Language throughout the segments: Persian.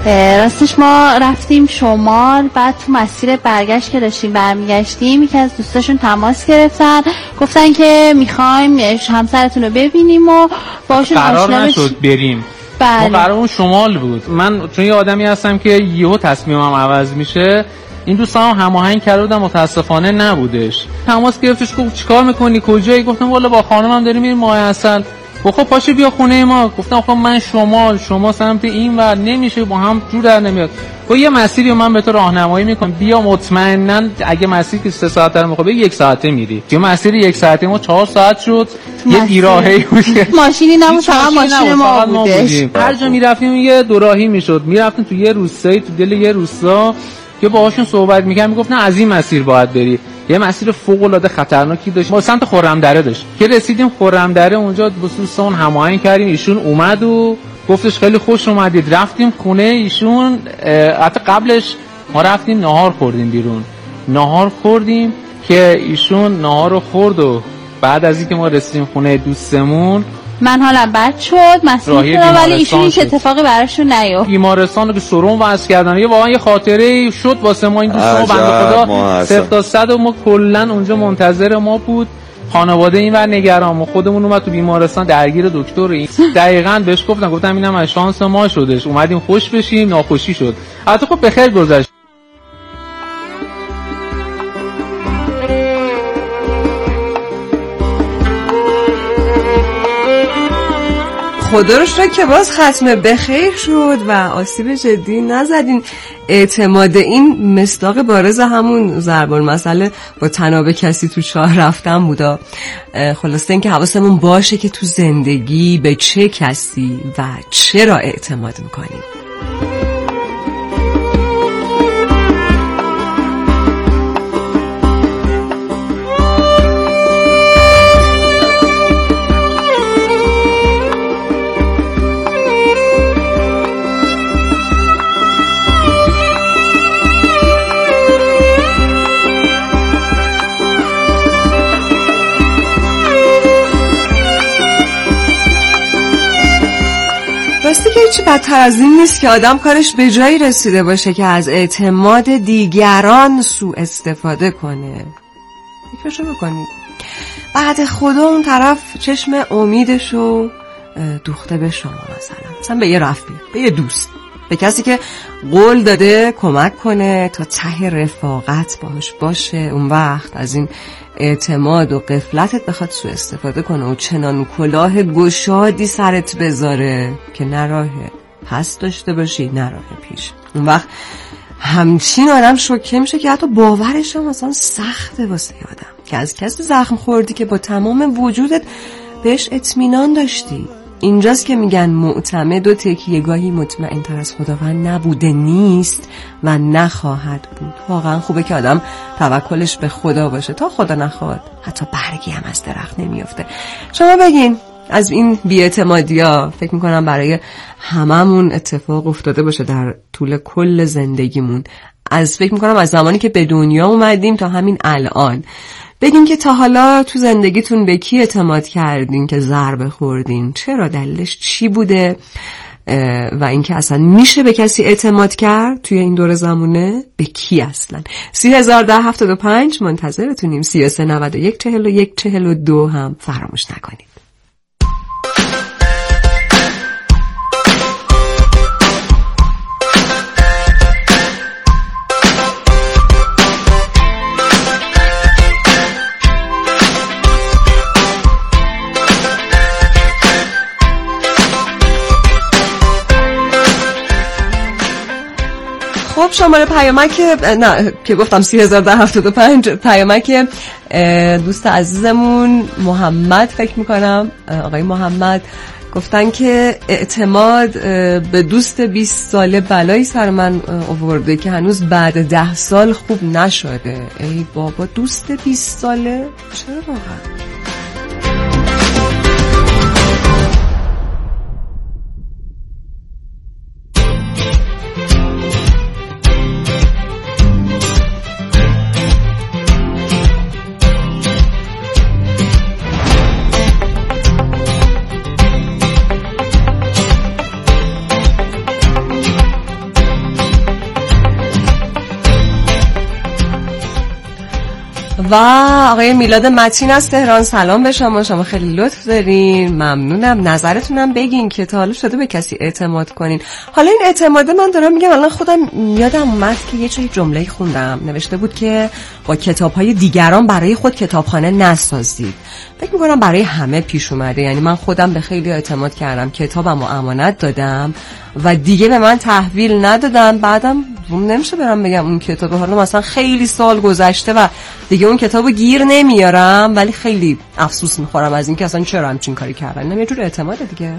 راستش ما رفتیم شمال، بعد تو مسیر برگشت که داشتیم برمیگشتیم یکی از دوستاشون تماس گرفتن، گفتن که میخوایم همسرتون رو ببینیم و باشون قرار نشد بریم. بله. ما قرارمون شمال بود. من چون یه آدمی هستم که یهو تصمیمم عوض میشه، این دوستام هماهنگ کرده بودن، متاسفانه نبودش. تماس گرفتش گفت چیکار میکنی کجایی؟ گفتم والا با خانمم داریم میریم ماه عسل. خب پاشو بیا خونه ما. گفتم خب من شمال، شما سمت این ور، نمیشه با هم جور در نمیاد. خب یه مسیری من به تو راهنمایی میکنم، بیا مطمئنا اگه مسیر که 3 ساعته رو میخواد 1 ساعته میری. یه مسیر 1 ساعته ما 4 ساعت شد. یه بیراهه‌ای بود. ماشینی نبود، فقط ماشین ما بودش. هر جا میرفتیم یه دوراهی میشد. میرفتیم تو یه روستایی، تو دل یه روستا که باهاشون صحبت می‌کردم، میگفتن از این مسیر باید بری. یه مسیر فوق‌العاده خطرناکی داشت. ما سمت خرمدره داشت. که رسیدیم خرمدره، اونجا با دوستان هماهنگ کردیم، ایشون اومد و گفتش خیلی خوش اومدید. رفتیم خونه ایشون. حتی قبلش ما رفتیم ناهار خوردیم بیرون. ناهار خوردیم که ایشون ناهار رو خورد و بعد از اینکه ما رسیدیم خونه دوستمون من حالم بد شد، مسئول شدم، ولی ایشون هیچ اتفاقی براشون نیفتاد. بیمارستان رو که سرم واسه کردن، یه واقعا یه خاطره شد واسه ما. این دوستان بنده خدا 0 تا 100 و ما کلا اونجا منتظر ما بود. خانواده این ور نگران، ما خودمون اومد تو بیمارستان درگیر دکتر. این دقیقاً بهش گفتم اینم از شانس ما شدش، اومدیم خوش بشیم، ناخوشی شد. البته خب به خیر گذشت. خدا رو شکر که باز ختم بخیر شد و آسیب جدی نزدین. اعتماد این مصداق بارز همون ضرب المثل با تناب کسی تو چاه رفتن بودا. خلاصه این که حواسمون باشه که تو زندگی به چه کسی و چرا اعتماد میکنیم. راستی که هیچی بدتر از این نیست که آدم کارش به جایی رسیده باشه که از اعتماد دیگران سوء استفاده کنه. فکرشو بکنید بعد خدا اون طرف چشم امیدشو دوخته به شما، مثلا به یه رفیق، به یه دوست، به کسی که قول داده کمک کنه تا ته رفاقت باهاش باشه. اون وقت از این اعتماد و غفلتت بخواد سوء استفاده کنه و چنان کلاه گشادی سرت بذاره که نه راه پس داشته باشی نه راه پیش. اون وقت همچین آدم شوکه میشه که حتی باورش هم مثلا سخته واسه آدم که از کسی زخم خوردی که با تمام وجودت بهش اطمینان داشتی. اینجاست که میگن معتمد و تکیهگاهی مطمئن تر از خداوند نبوده نیست و نخواهد بود. واقعا خوبه که آدم توکلش به خدا باشه، تا خدا نخواد حتی برگی هم از درخت نمیافته. شما بگین از این بی‌اعتمادی‌ها فکر میکنم برای هممون اتفاق افتاده باشه در طول کل زندگیمون. فکر میکنم از زمانی که به دنیا اومدیم تا همین الان. بگین که تا حالا تو زندگیتون به کی اعتماد کردین که ضربه خوردین؟ چرا؟ دلیلش چی بوده؟ و اینکه اصلا میشه به کسی اعتماد کرد توی این دور زمونه؟ به کی اصلا؟ 30,075 منتظرتونیم. 33914142 هم فراموش نکنید. خب شماره پیامک نه که گفتم 30,075 پیامک دوست عزیزمون محمد، فکر میکنم آقای محمد، گفتن که اعتماد به دوست 20 ساله بلایی سر من آورده که هنوز بعد 10 سال خوب نشده. ای بابا، دوست 20 ساله؟ چرا واقعا؟ و آقای میلاد متین از تهران. سلام به شما. شما خیلی لطف دارین، ممنونم. نظرتونم بگین که تا حالا شده به کسی اعتماد کنین. حالا این اعتماده من دارم میگم، الان خودم یادم اومد که یه جمله خوندم نوشته بود که با کتاب‌های دیگران برای خود کتابخانه نسازید. فکر می‌کنم برای همه پیش اومده. یعنی من خودم به خیلی اعتماد کردم، کتابمو امانت دادم و دیگه به من تحویل ندادن. بعدم نمیشه برم بگم اون کتاب حالا مثلا خیلی سال گذشته و دیگه اون کتابو گیر نمیارم، ولی خیلی افسوس میخورم از اینکه اصلا چرا همچین کاری کردن. اینم یه جور اعتماده دیگه.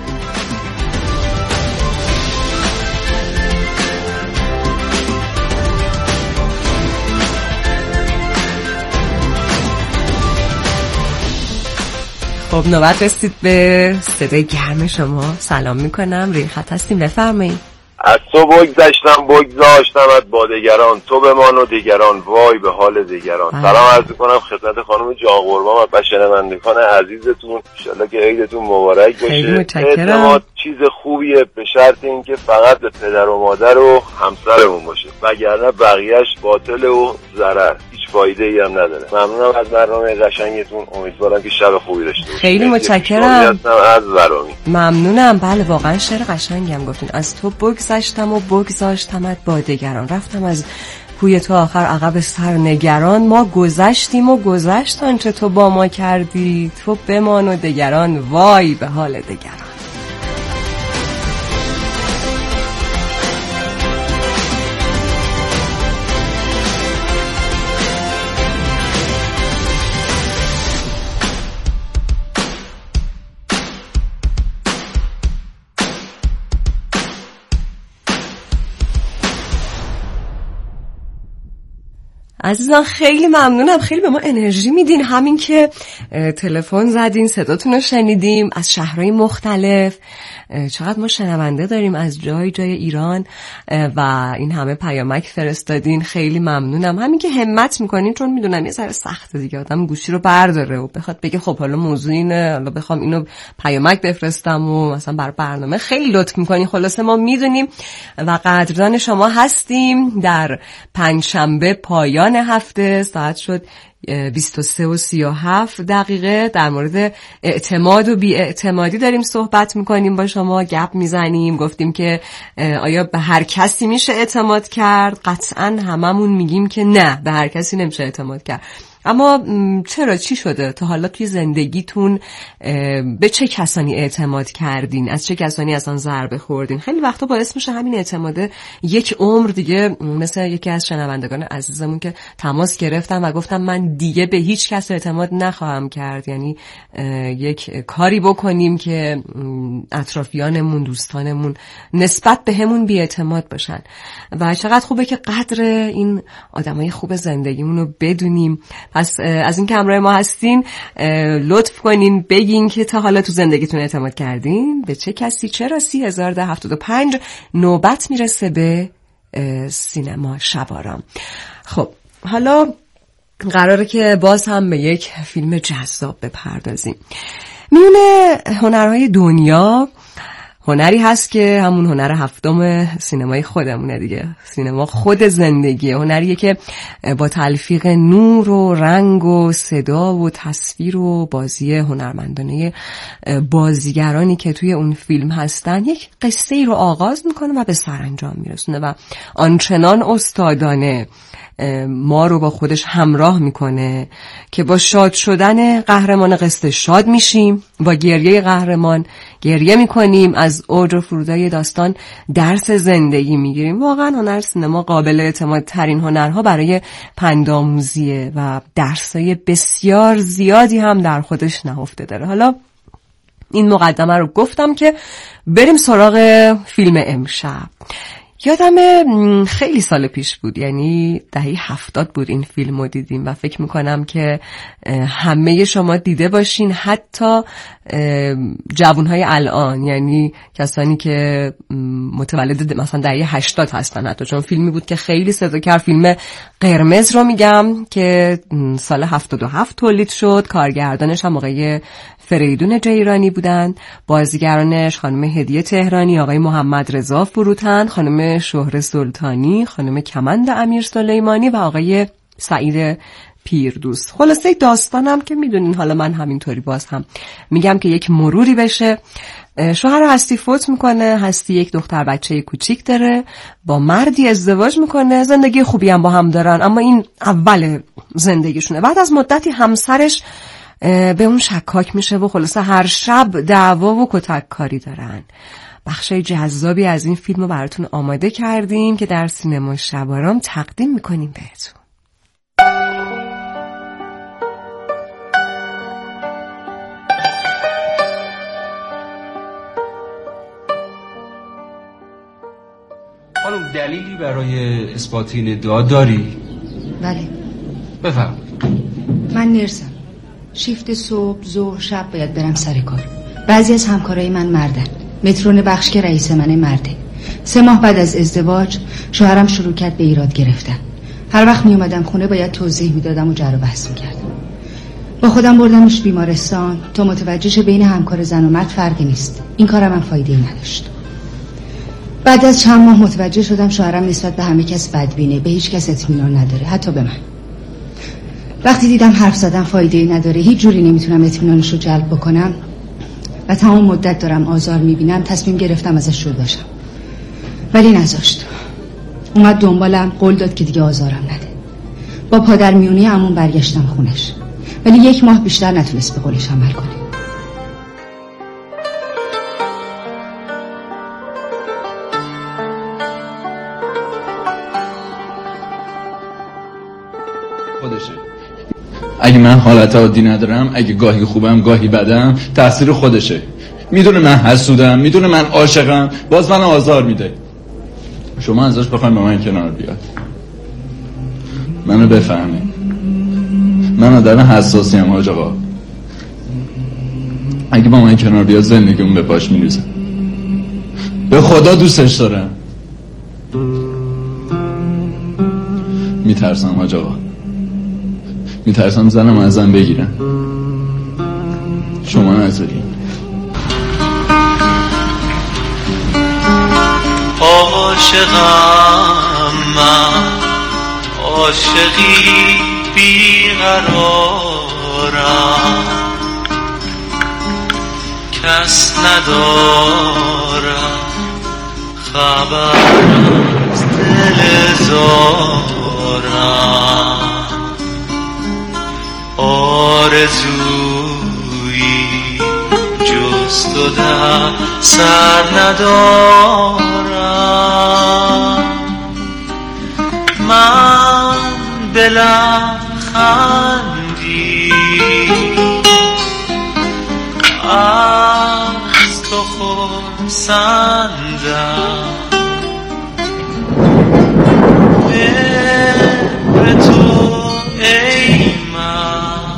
خب نوبت رسید به صدای گرم شما. سلام میکنم، روی خط هستیم، بفرمایید. از تو بگذاشتمت با دگران، تو بمان و دگران وای به حال دگران. سلام عرض کنم خدمت خانم جان قربان و شنوندگان عزیزتون، انشالله که عیدتون مبارک باشه. اعتماد چیز خوبیه به شرط اینکه فقط به پدر و مادر و همسرمون باشه، وگرنه بقیهش باطل و ضرر، هیچ فایده ای هم نداره. ممنونم از برنامه قشنگتون، امیدوارم که شب خوبی داشته باشید. خیلی متشکرم از ورامی. ممنونم. بله واقعا شعر قشنگی هم گفتین. از تو بگذشتم و بگذاشتمت با دگران، رفتم از کوی تو آخر عقب سر نگران. ما گذشتیم و گذشت آنچه تو با ما کردی، تو بمان و دگران وای به حال دگران. عزیزان خیلی ممنونم، خیلی به ما انرژی میدین. همین که تلفن زدین صداتون رو شنیدیم از شهرهای مختلف. چقدر ما شنونده داریم از جای ایران و این همه پیامک فرستادین، خیلی ممنونم. همین که همت میکنین، چون میدونم یه ذره سخته دیگه آدم گوشی رو برداره و بخواد بگه خب حالا موضوع اینه، حالا بخوام اینو پیامک بفرستم و مثلا برای برنامه. خیلی لطف میکنین. خلاصه ما میدونیم و قدردان شما هستیم. در پنجشنبه پایان هفته ساعت شد 23:37 در مورد اعتماد و بی‌اعتمادی داریم صحبت میکنیم، با شما گپ میزنیم. گفتیم که آیا به هر کسی میشه اعتماد کرد؟ قطعاً هممون میگیم که نه، به هر کسی نمیشه اعتماد کرد. اما چرا؟ چی شده تا حالا توی زندگیتون؟ به چه کسانی اعتماد کردین؟ از چه کسانی اصلا ضربه خوردین؟ خیلی وقتا باعث میشه همین اعتماده یک عمر دیگه، مثل یکی از شنوندگان عزیزمون که تماس گرفتم و گفتم من دیگه به هیچ کس اعتماد نخواهم کرد. یعنی یک کاری بکنیم که اطرافیانمون، دوستانمون نسبت به همون بی‌اعتماد باشن. و چقدر خوبه که قدر این آدمای خوب زندگیمون رو بدونیم. پس از این که همراه ما هستین لطف کنین بگین که تا حالا تو زندگیتون اعتماد کردین، به چه کسی، چرا. 3075 نوبت میرسه به سینما شبارام. خب حالا قراره که باز هم به یک فیلم جذاب بپردازیم. میونه هنرهای دنیا هنری هست که همون هنر هفتم سینمای خودمونه دیگه. سینما خود زندگیه، هنریه که با تلفیق نور و رنگ و صدا و تصویر و بازی هنرمندانه بازیگرانی که توی اون فیلم هستن یک قصه ای رو آغاز میکنه و به سرانجام میرسونه و آنچنان استادانه ما رو با خودش همراه میکنه که با شاد شدن قهرمان قصه شاد میشیم، با گریه قهرمان گریه میکنیم، از اوج و فرودای داستان درس زندگی میگیریم. واقعا هنر سینما قابل اعتماد ترین هنرها برای پندآموزیه و درسای بسیار زیادی هم در خودش نهفته داره. حالا این مقدمه رو گفتم که بریم سراغ فیلم امشب. یادم خیلی سال پیش بود، یعنی دهه 70 بود این فیلم رو دیدیم و فکر میکنم که همه شما دیده باشین، حتی جوانهای الان، یعنی کسانی که متولد مثلا دهه 80 هستن حتی، چون فیلمی بود که خیلی صدا کرد. فیلم قرمز رو میگم که سال 77 تولید شد. کارگردانش هم آقای فریدون جیرانی بودن، بازیگرانش خانم هدیه تهرانی، آقای محمد رضا فروتن، خانم شهره سلطانی، خانم کمند امیر سلیمانی و آقای سعید پیردوست. خلاصه داستانم که میدونین، حالا من همینطوری باز هم میگم که یک مروری بشه. شوهر هستی فوت میکنه، هستی یک دختر بچه کوچیک داره، با مردی ازدواج میکنه، زندگی خوبی هم با هم دارن، اما این اول زندگیشونه. بعد از مدتی همسرش به اون شکاک میشه و خلاصه هر شب دعوا و کتک کاری دارن. بخشای جذابی از این فیلم رو براتون آماده کردیم که در سینما شبارام تقدیم میکنیم بهتون. خانم دلیلی برای اثبات این ادعا داری؟ بله. بفرمایید. من نرسم. شیفت صبح، ظهر، شب باید برم سر کار. بعضی از همکارای من مردن. مترون بخش که رئیس من مرده. 3 ماه بعد از ازدواج شوهرم شروع کرد به ایراد گرفتن. هر وقت می اومدم خونه باید توضیح میدادم و جر و بحث میکردم. با خودم بردمش بیمارستان تا متوجه شه بین همکار زن و مرد فرقی نیست. این کارم هم فایده‌ای نداشت. بعد از چند ماه متوجه شدم شوهرم نسبت به همه کس بدبینه، به هیچ کس اطمینان نداره، حتی به من. وقتی دیدم حرف زدن فایده‌ای نداره، هیچ جوری نمیتونم اطمینانش رو جلب بکنم و تمام مدت دارم آزار میبینم، تصمیم گرفتم ازش جدا بشم. ولی نذاشت. اومد دنبالم، قول داد که دیگه آزارم نده. با پادرمیونی عموم برگشتم خونش، ولی 1 ماه بیشتر نتونست به قولش عمل کنه. اگه من حالت عادی ندارم، اگه گاهی خوبم گاهی بدم، تقصیر خودشه. میدونه من حسودم، میدونه من عاشقم، باز من آزار میده. شما ازش بخواید با من کنار بیاد، منو بفهمه. من آدم حساسی ام حاج آقا. اگه با من کنار بیاد زندگیمون به پاش میریزه. به خدا دوستش دارم. میترسم حاج آقا، میترسم زنم ازم بگیرن. شما نذارین. عاشقم من، عاشقی بیقرارم، کس ندارم خبر از دل زارم. آرزویی جز تو در سر ندارم. من به لبخندی از تو خرسندم. مهر تو ای من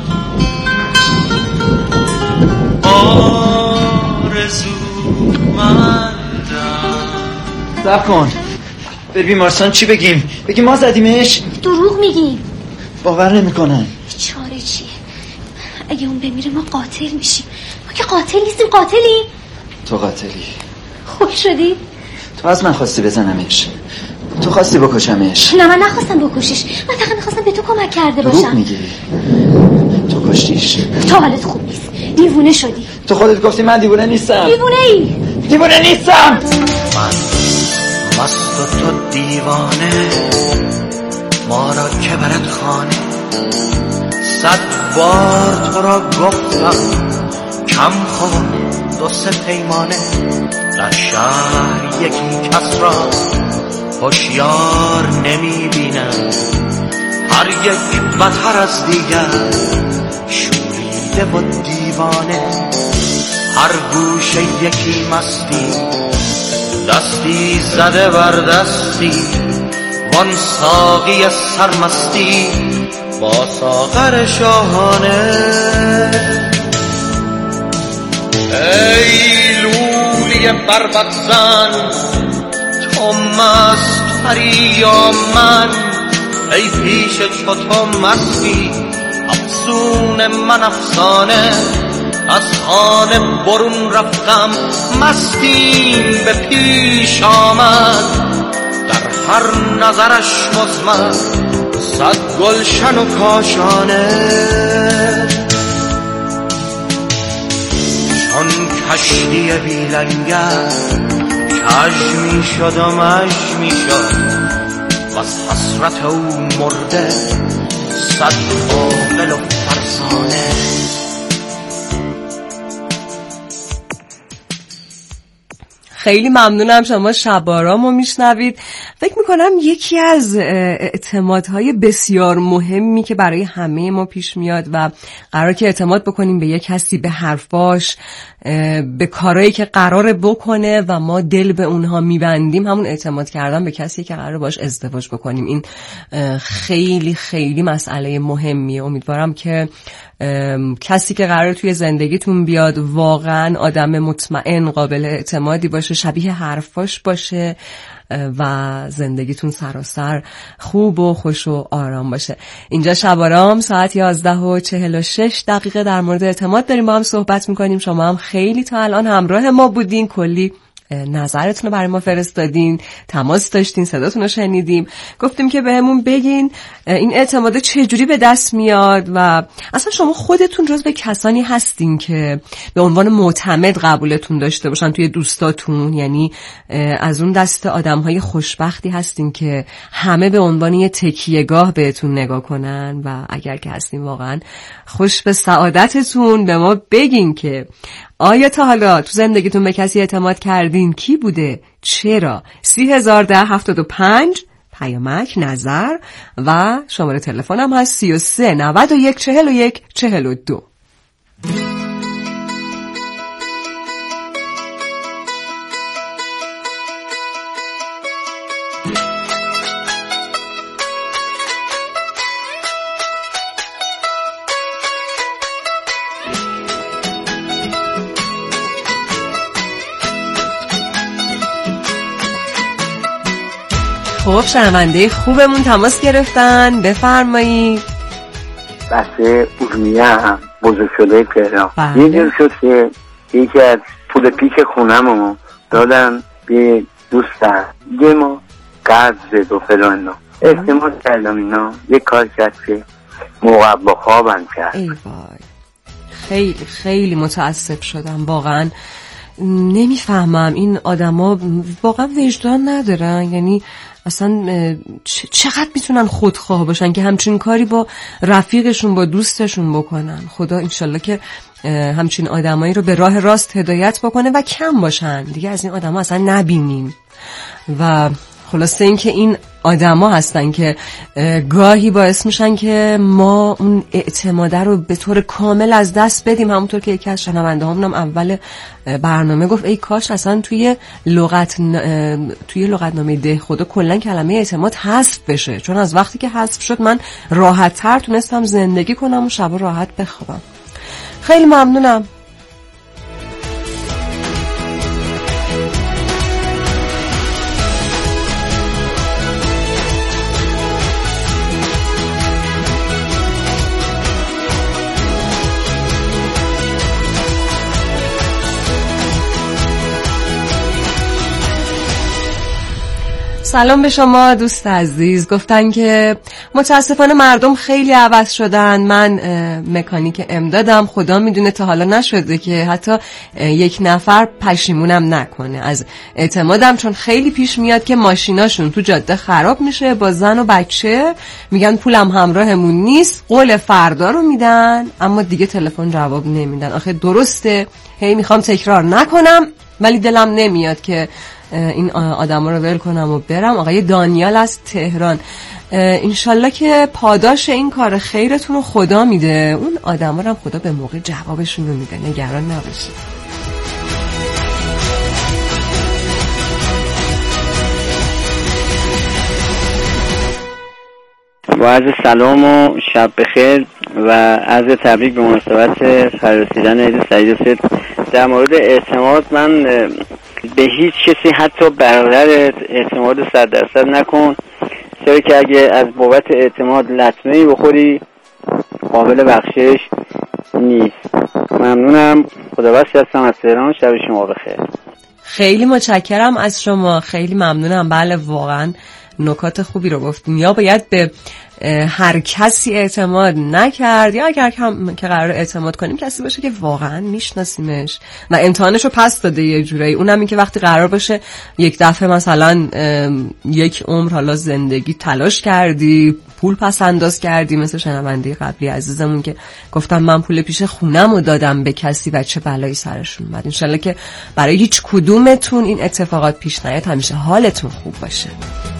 آرزومندم. صبر کن، بر بیمارستان چی بگیم؟ بگیم ما زدیمش؟ دروغ میگیم. باور نمیکنن. چاره چیه؟ اگه اون بمیره ما قاتل میشیم. ما که قاتل نیستیم. قاتلی؟ تو قاتلی. خوب شدی؟ تو از من خواستی بزنمش، تو خواستی بکشمش. نه من نخواستم بکشیش، من فقط میخواستم به تو کمک کرده باشم. دروغ میگی، تو کشتیش. تو حالت خوب نیست، دیوونه شدی. تو خودت گفتی من دیوونه نیستم. دیوونه ای؟ دیوونه نیستم. من مست و تو دیوانه، ما را که برد خانه. 100 بار تو را گفتم کم خور 2-3 پیمانه. در شهر یکی کس را هوشیار نمیبینم، هر یک بدتر از دیگر شوریده و دیوانه. هر گوشه یکی مستی، دستی زده بر دستی، وان ساقی سرمستی با ساغر شاهانه. ای لولی بربط زن، تو مستری یا من؟ ای پیش چو تو مستی، افسون من افسانه. از خانه برون رفتم، مستیم به پیش آمد. در هر نظرش مزمن صد گلشن و کاشانه چون کشتی بیلنگر کج می شد و مج می شد و از حسرت او مرده صد عاقل و فرزانه. خیلی ممنونم شما شبارامو میشنوید. فکر میکنم یکی از اعتمادهای بسیار مهمی که برای همه ما پیش میاد و قرار که اعتماد بکنیم به یک کسی، به حرفاش، به کارهایی که قراره بکنه و ما دل به اونها میبندیم، همون اعتماد کردن به کسی که قراره باش ازدواج بکنیم. این خیلی خیلی مسئله مهمیه. امیدوارم که کسی که قراره توی زندگیتون بیاد واقعا آدم مطمئن، قابل اعتمادی باشه، شبیه حرفاش باشه و زندگیتون سراسر خوب و خوش و آرام باشه. اینجا شبارام ساعت 11:46 در مورد اعتماد داریم با هم صحبت میکنیم. شما هم خیلی تا الان همراه ما بودین، کلی نظرتون رو برای ما فرستادین، تماس داشتین، صداتون رو شنیدیم، گفتیم که بهمون بگین این اعتماد چجوری به دست میاد و اصلا شما خودتون جزو کسانی هستین که به عنوان معتمد قبولتون داشته باشن توی دوستاتون، یعنی از اون دست آدمهای خوشبختی هستین که همه به عنوان یه تکیهگاه بهتون نگاه کنن و اگر که هستین واقعا خوش به سعادتتون به ما بگین که آیا تا حالا تو زندگیتون به کسی اعتماد کردین؟ کی بوده؟ چرا؟ 301075 پیامک نظر و شماره تلفنم هست 33 91 41 42. خب شنونده خوبمون تماس گرفتن، بفرمایید. بحث ارومیه هم بزرگ شده تهران. یه جور شد که یکی از پول پیش خونمو دادم به دوستم، یه ما قرض زد و فلان احتمال کردم اینا یه کار کرد که موقع با خوابم کرد. ای وای، خیلی خیلی متاسف شدم واقعا. نمیفهمم این آدما واقعا وجدان ندارن، یعنی اصلا چقدر میتونن خودخواه باشن که همچین کاری با رفیقشون، با دوستشون بکنن. خدا انشالله که همچین آدمایی رو به راه راست هدایت بکنه و کم باشن دیگه، از این آدما اصلا نبینیم. و خلاصه این که این آدما هستن که گاهی باعث میشن که ما اون اعتماده رو به طور کامل از دست بدیم. همونطور که یکی از شنونده همونم اول برنامه گفت ای کاش اصلا توی لغتنامه ده خدا کلا کلمه اعتماد حذف بشه، چون از وقتی که حذف شد من راحت تر تونستم زندگی کنم و شب راحت بخوابم. خیلی ممنونم. سلام به شما دوست عزیز. گفتن که متاسفانه مردم خیلی عوض شدن. من مکانیک امدادم، خدا میدونه تا حالا نشده که حتی یک نفر پشیمونم نکنه از اعتمادم، چون خیلی پیش میاد که ماشیناشون تو جاده خراب میشه، با زن و بچه میگن پولم همراهمون نیست، قول فردا رو میدن اما دیگه تلفن جواب نمیدن. آخه درسته، هی میخوام تکرار نکنم ولی دلم نمیاد که این آدما رو ول کنم و برم. آقای دانیال از تهران، انشالله که پاداش این کار خیرتون رو خدا میده، اون آدما رو هم خدا به موقع جوابشون رو میده، نگران نباشید. با عرض سلام و شب بخیر و عرض تبریک به مناسبت فرارسیدن عید سعید سید. در مورد اعتماد، من به هیچ کسی حتی برادر اعتماد 100% نکن، چرا که اگه از بابت اعتماد لطمه‌ای بخوری قابل بخشش نیست. ممنونم. خداوند هستم از تهران. شب شما بخیر. خیلی متشکرم از شما، خیلی ممنونم. بله واقعا نکات خوبی رو گفتیم. یا باید به هر کسی اعتماد نکرد، یا اگر که قرار اعتماد کنیم کسی باشه که واقعا میشناسیمش و امتحانش رو پس داده یه جورایی. اونم این که وقتی قرار باشه یک دفعه مثلا یک عمر حالا زندگی تلاش کردی، پول پس انداز کردی، مثل شنونده قبلی عزیزمون که گفتم من پول پیش خونم رو دادم به کسی و چه بلایی سرشون اومد. انشالله که برای هیچ کدومتون این اتفاقات پیش نیاد، همیشه حالتون خوب باشه.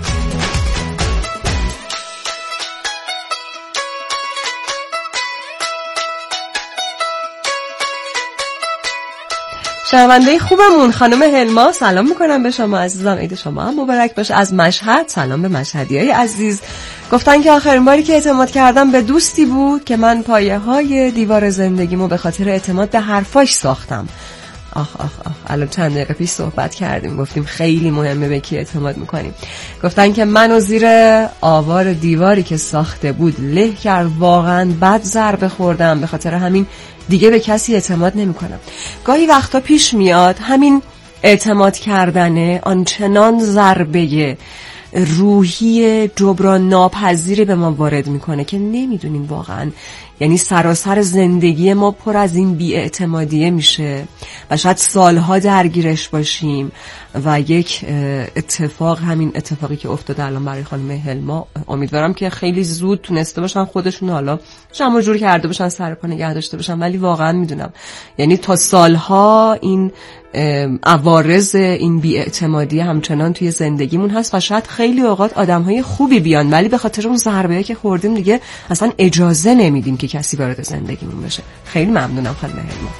شنونده خوبمون خانم هلما، سلام میکنم به شما عزیزم، عید شما هم مبارک باشه. از مشهد سلام به مشهدیای عزیز. گفتن که آخرین باری که اعتماد کردم به دوستی بود که من پایه های دیوار زندگیمو به خاطر اعتماد به حرفاش ساختم. آخ الان چند دقیقه پیش صحبت کردیم، گفتیم خیلی مهمه به کی اعتماد میکنیم. گفتن که منو زیر آوار دیواری که ساخته بود له کرد، واقعا بد ضربه خوردم، به خاطر همین دیگه به کسی اعتماد نمیکنم. گاهی وقتا پیش میاد همین اعتماد کردنه آنچنان ضربه روحی جبران ناپذیری به ما وارد میکنه که نمیدونیم واقعا، یعنی سراسر زندگی ما پر از این بی‌اعتمادیه میشه و شاید سالها درگیرش باشیم و یک اتفاق، همین اتفاقی که افتاده الان برای خانم هلما، امیدوارم که خیلی زود تونسته باشن خودشون حالا جمع جور کرده باشن، سر پا نگه داشته باشن، ولی واقعا میدونم یعنی تا سالها این عوارض این بی‌اعتمادی همچنان توی زندگیمون هست و شاید خیلی اوقات آدم‌های خوبی بیان ولی به خاطر اون ضربه‌ای که خوردیم دیگه اصلا اجازه نمیدیم که کسی وارد زندگیمون بشه. خیلی ممنونم خانم هلما.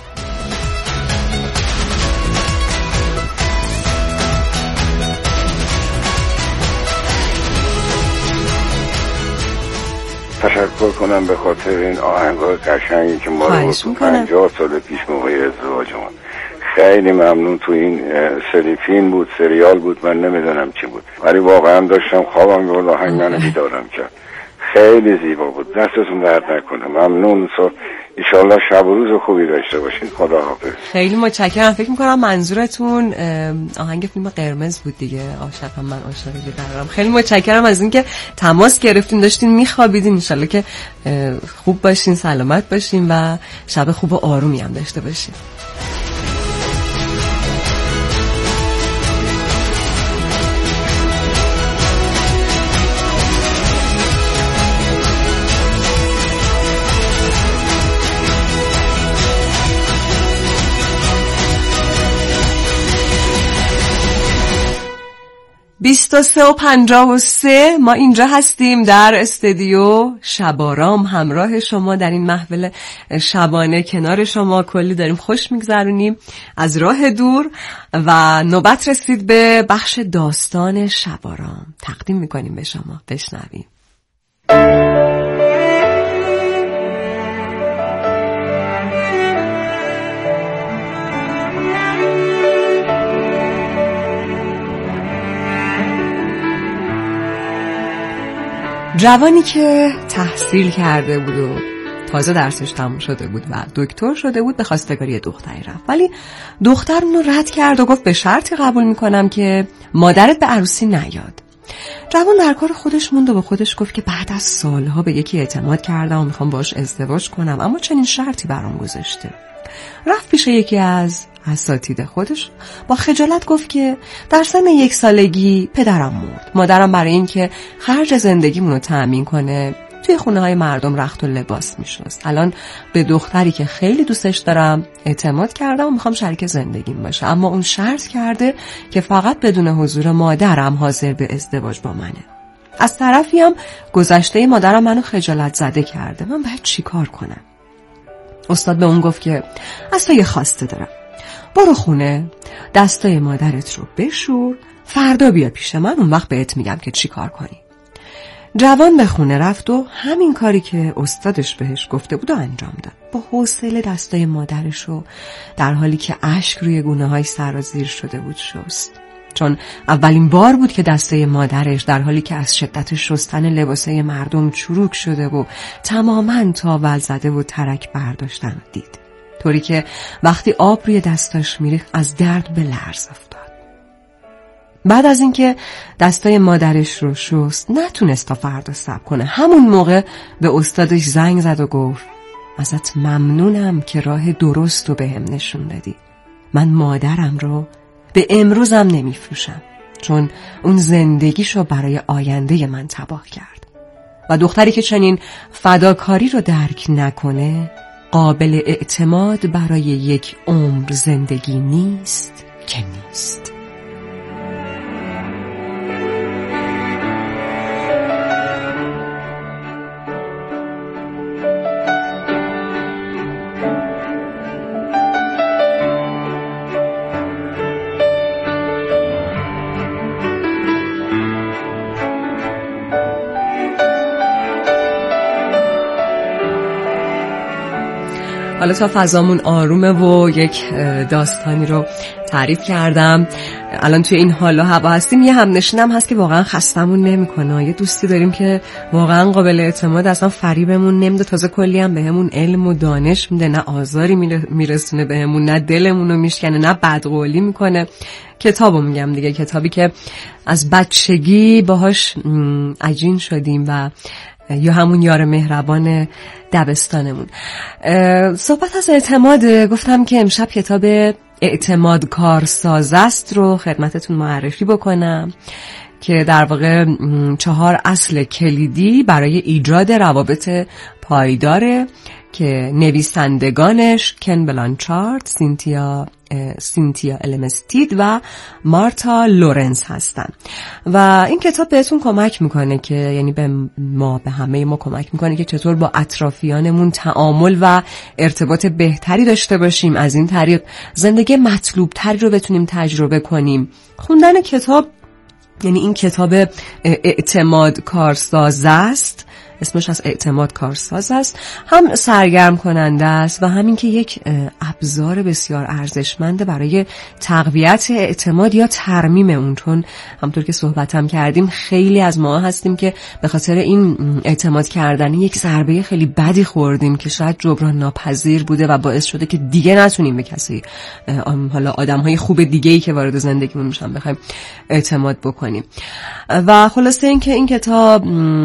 تشکر کنم به خاطر این آهنگ‌های قشنگی که ما رو 50 سال پیش موقع ازدواجمون. خیلی ممنون. تو این سری فیلم بود، سریال بود، من نمیدونم چی بود، ولی واقعا داشتم خوابم میبرد، آهنگ منو بیدارم کرد. خیلی زیبا بود. دستتون درد نکنه. ممنون. ایشالله شب و روز خوبی داشته باشین. خداحافظ. خیلی متشکرم. فکر میکنم منظورتون آهنگ فیلم قرمز بود دیگه، عاشقم من عاشق بی‌قرارم. خیلی متشکرم از اینکه تماس گرفتین، داشتین میخوابیدین. انشالله که خوب باشین، سلامت باشین و شب خوب و آرومی هم داشته باشین. بیست و 53 ما اینجا هستیم در استودیو شبارام، همراه شما در این محفل شبانه، کنار شما کلی داریم خوش میگذرونیم از راه دور و نوبت رسید به بخش داستان شبارام. تقدیم میکنیم به شما، بشنویم. جوانی که تحصیل کرده بود و تازه درسش تموم شده بود و دکتر شده بود به خواستگاری دختری رفت، ولی دختر اونو رد کرد و گفت به شرطی قبول میکنم که مادرت به عروسی نیاد. جوان در کار خودش موند و به خودش گفت که بعد از سالها به یکی اعتماد کردم و میخوام باش ازدواج کنم، اما چنین شرطی برام گذاشته. رفت پیش یکی از اساتید خودش، با خجالت گفت که در سن 1 سالگی پدرم مرد. مادرم برای این که خرج زندگیمون رو تأمین کنه توی خونه های مردم رخت و لباس میشست. الان به دختری که خیلی دوستش دارم اعتماد کردم و میخوام شریک زندگیم باشه، اما اون شرط کرده که فقط بدون حضور مادرم حاضر به ازدواج با منه. از طرفی هم گذشته مادرم منو خجالت زده کرده. من باید چی کار کنم؟ استاد به اون گفت که از تو یه خواسته دارم، برو خونه دستای مادرت رو بشور، فردا بیا پیش من، اون وقت بهت میگم که چی کار کنی. جوان به خونه رفت و همین کاری که استادش بهش گفته بود و انجام داد. با حوصله دستای مادرش رو در حالی که اشک روی گونه‌های سرازیر شده بود شست، چون اولین بار بود که دستای مادرش در حالی که از شدت شستن لباسای مردم چروک شده و تماماً تاول زده و ترک برداشتن رو دید، طوری که وقتی آب روی دستاش میریخت از درد به لرز افتاد. بعد از اینکه دستای مادرش رو شست نتونست تا فردا صبر کنه. همون موقع به استادش زنگ زد و گفت ازت ممنونم که راه درست رو بهم نشون دادی. من مادرم رو به امروزم نمیفروشم، چون اون زندگیشو برای آینده من تباه کرد. و دختری که چنین فداکاری رو درک نکنه قابل اعتماد برای یک عمر زندگی نیست که نیست. حالا تا فضامون آرومه و یک داستانی رو تعریف کردم، الان توی این حال و هوا هستیم. یه همنشینم هست که واقعا خستمون نمیکنه. یه دوستی داریم که واقعا قابل اعتماد، اصلا فریبمون نمیده، تازه کلی هم بهمون علم و دانش میده، نه آزاری میرسونه بهمون، نه دلمون رو میشکنه، نه بدقولی میکنه. کتابو میگم دیگه، کتابی که از بچگی باهاش عجین شدیم و یا همون یار مهربان دبستانمون. صحبت از اعتماد، گفتم که امشب کتاب اعتماد کارساز است رو خدمتتون معرفی بکنم که در واقع 4 اصل کلیدی برای ایجاد روابط پایداره که نویسندگانش کن بلانچارد، سینتیا المستید و مارتا لورنس هستن. و این کتاب بهتون کمک میکنه که یعنی به همه ما کمک میکنه که چطور با اطرافیانمون تعامل و ارتباط بهتری داشته باشیم، از این طریق زندگی مطلوب تری رو بتونیم تجربه کنیم. خوندن کتاب، یعنی این کتاب اعتماد کارساز است، اسمش از اعتماد کارساز است، هم سرگرم کننده است و همین که یک ابزار بسیار ارزشمنده برای تقویت اعتماد یا ترمیم اون. چون همونطور که صحبتم کردیم خیلی از ما هستیم که به خاطر این اعتماد کردن یک ضربه خیلی بدی خوردیم که شاید جبران ناپذیر بوده و باعث شده که دیگه نتونیم به کسی، حالا آدم‌های خوب دیگه‌ای که وارد زندگیمون میشن، بخوایم اعتماد بکنیم. و خلاصه این که این کتاب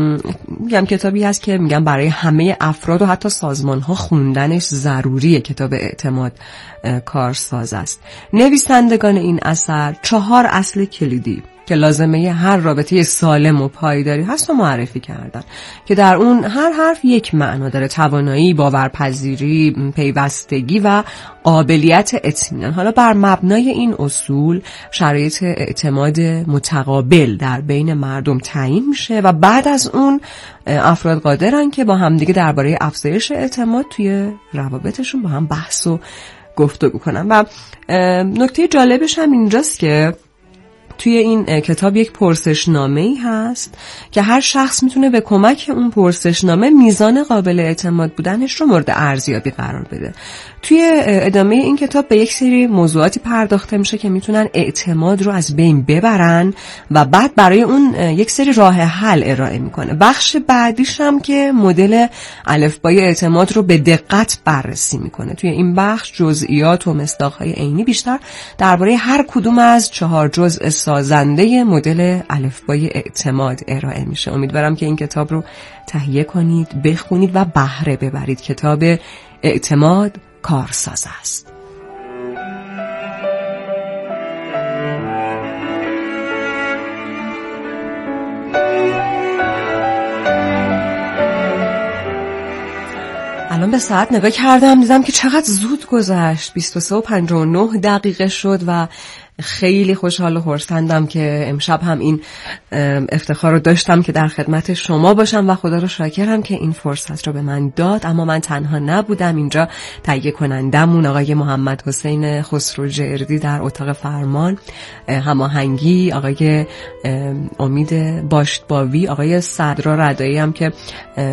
کتابی هست که میگم برای همه افراد و حتی سازمان‌ها خوندنش ضروریه. کتاب اعتماد کارساز است. نویسندگان این اثر 4 اصل کلیدی که لازمه هر رابطه سالم و پایداری هست و معرفی کردن که در اون هر حرف یک معنا داره: توانایی، باورپذیری، پیوستگی و قابلیت اطمینان. حالا بر مبنای این اصول شرایط اعتماد متقابل در بین مردم تعیین میشه و بعد از اون افراد قادرن که با همدیگه درباره افزایش اعتماد توی روابطشون با هم بحث و گفتگو کنن. و نکته جالبش هم اینجاست که توی این کتاب یک پرسشنامه‌ای هست که هر شخص میتونه به کمک اون پرسشنامه میزان قابل اعتماد بودنش رو مورد ارزیابی قرار بده. توی ادامه این کتاب به یک سری موضوعاتی پرداخته میشه که میتونن اعتماد رو از بین ببرن و بعد برای اون یک سری راه حل ارائه میکنه. بخش بعدیش هم که مدل الفبای اعتماد رو به دقت بررسی میکنه. توی این بخش جزئیات و مصداق‌های عینی بیشتر درباره هر کدوم از 4 جزء سازنده مدل الفبای اعتماد ارائه میشه. امیدوارم که این کتاب رو تهیه کنید، بخونید و بهره ببرید. کتاب اعتماد کارساز است. الان به ساعت نگاه کردم، دیدم که چقدر زود گذشت. 23:59 شد و خیلی خوشحال و خرسندم که امشب هم این افتخار رو داشتم که در خدمت شما باشم و خدا رو شاکرم که این فرصت رو به من داد. اما من تنها نبودم، اینجا تهیه کنندمون آقای محمد حسین خسروجردی در اتاق فرمان، هماهنگی آقای امید باشتباوی، آقای صدرا ردایی هم که